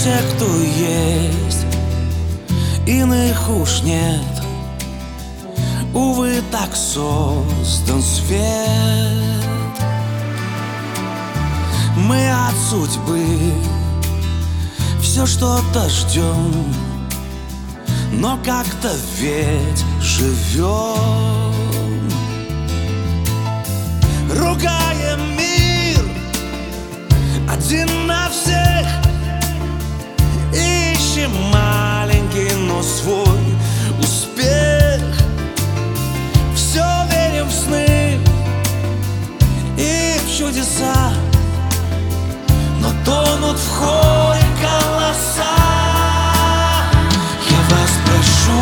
те, кто есть, иных уж нет. Увы, так создан свет. Мы от судьбы все что-то ждем, но как-то ведь живем. Ругаем мир один на всех, ищем маленький, но свой успех. Все верим в сны и в чудеса, но тонут в хоре голоса. Я вас прошу,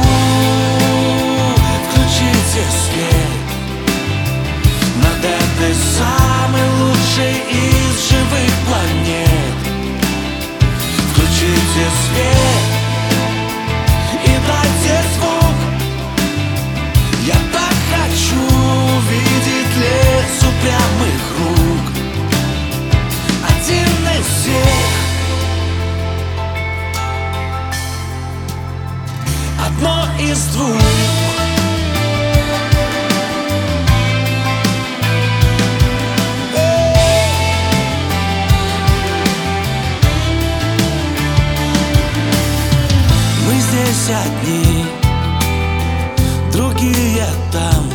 включите свет над этой самой лучшей из живых планет. Включите свет и дайте звук. Я так хочу видеть лес упрямых рук. Один из всех, одно из двух. Мы здесь одни, другие там,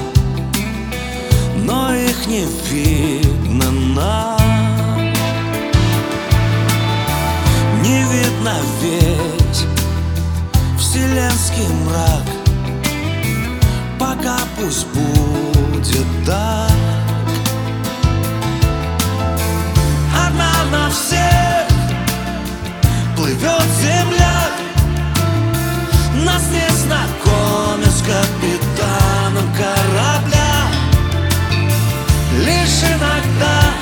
но их не видно нам. Не видно весь вселенский мрак, пока пусть будет так. Одна на всех плывет земля, нас не знакомят с капитаном корабля. Лишь иногда,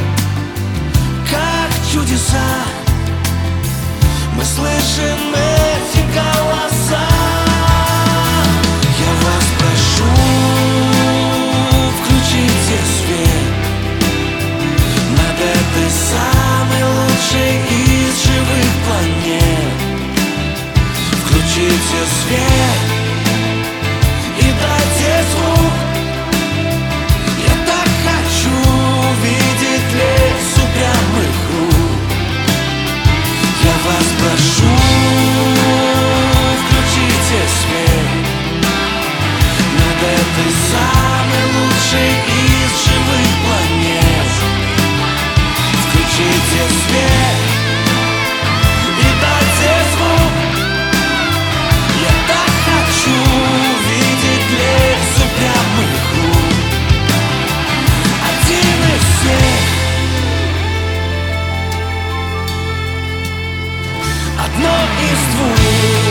как чудеса, мы слышим эти голоса. Я вас прошу, включите свет над этой самой лучшей из живых планет. Включите свет и дайте звук. Я так хочу видеть лес упрямых рук. Я вас прошу, включите свет над этой самой лучшей из живых планет. Включите свет и дайте звук. Я так хочу видеть лес упрямых рук. Один из всех, одно из двух.